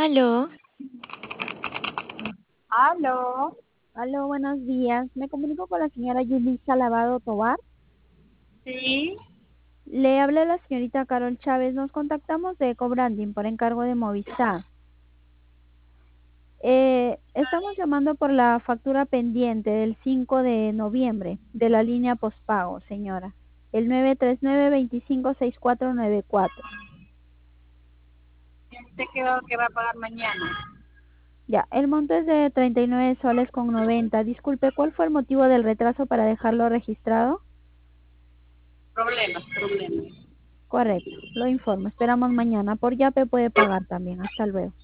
Aló, Aló, Aló, buenos días. Me comunico con la señora Yulisa Lavado Tobar. sí, Le habla la señorita Carol Chávez. Nos contactamos de Ecobranding por encargo de Movistar. Estamos llamando por la factura pendiente del 5 de noviembre de la línea postpago, señora. El 939-256494. usted que va a pagar mañana. Ya, el monto es de 39 soles con 90. Disculpe, ¿cuál fue el motivo del retraso para dejarlo registrado? Problemas. Correcto, lo informo. Esperamos mañana. Por Yape puede pagar también. Hasta luego.